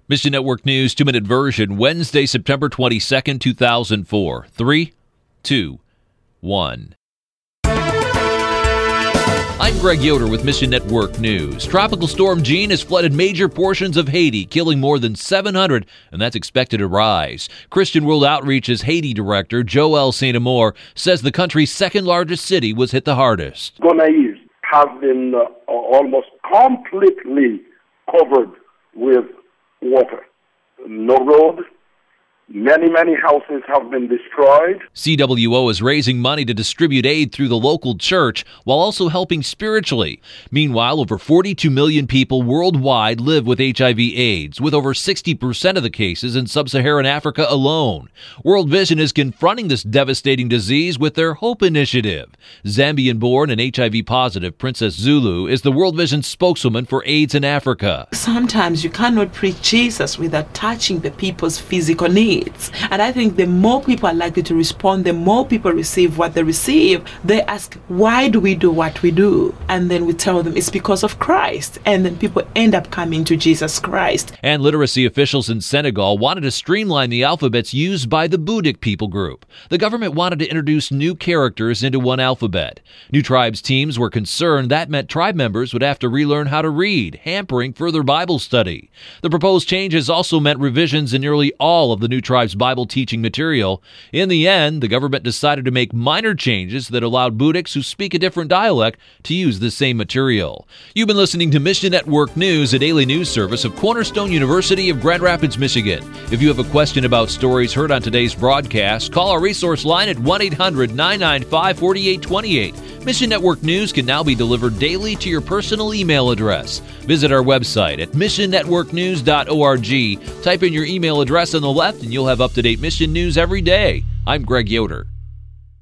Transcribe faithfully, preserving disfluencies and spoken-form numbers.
Mission Network News, two-minute version, Wednesday, September twenty-second, two thousand four. Three, two, one. I'm Greg Yoder with Mission Network News. Tropical Storm Jean has flooded major portions of Haiti, killing more than seven hundred, and that's expected to rise. Christian World Outreach's Haiti director, Joel Saint Amour, says the country's second-largest city was hit the hardest. Gonaïves has been uh, almost completely covered with water. No road. Many, many houses have been destroyed. C W O is raising money to distribute aid through the local church while also helping spiritually. Meanwhile, over forty-two million people worldwide live with H I V AIDS, with over sixty percent of the cases in sub-Saharan Africa alone. World Vision is confronting this devastating disease with their HOPE initiative. Zambian-born and H I V-positive Princess Zulu is the World Vision spokeswoman for AIDS in Africa. Sometimes you cannot preach Jesus without touching the people's physical needs. And I think the more people are likely to respond, the more people receive what they receive. They ask, why do we do what we do? And then we tell them it's because of Christ. And then people end up coming to Jesus Christ. And literacy officials in Senegal wanted to streamline the alphabets used by the Boudic people group. The government wanted to introduce new characters into one alphabet. New Tribes teams were concerned that meant tribe members would have to relearn how to read, hampering further Bible study. The proposed changes also meant revisions in nearly all of the New Tribes Bible teaching material. In the end, the government decided to make minor changes that allowed Boudics who speak a different dialect to use the same material. You've been listening to Mission Network News, a daily news service of Cornerstone University of Grand Rapids, Michigan. If you have a question about stories heard on today's broadcast, call our resource line at one eight hundred nine nine five four eight two eight. Mission Network News can now be delivered daily to your personal email address. Visit our website at mission network news dot org. Type in your email address on the left and you'll have up-to-date Mission News every day. I'm Greg Yoder.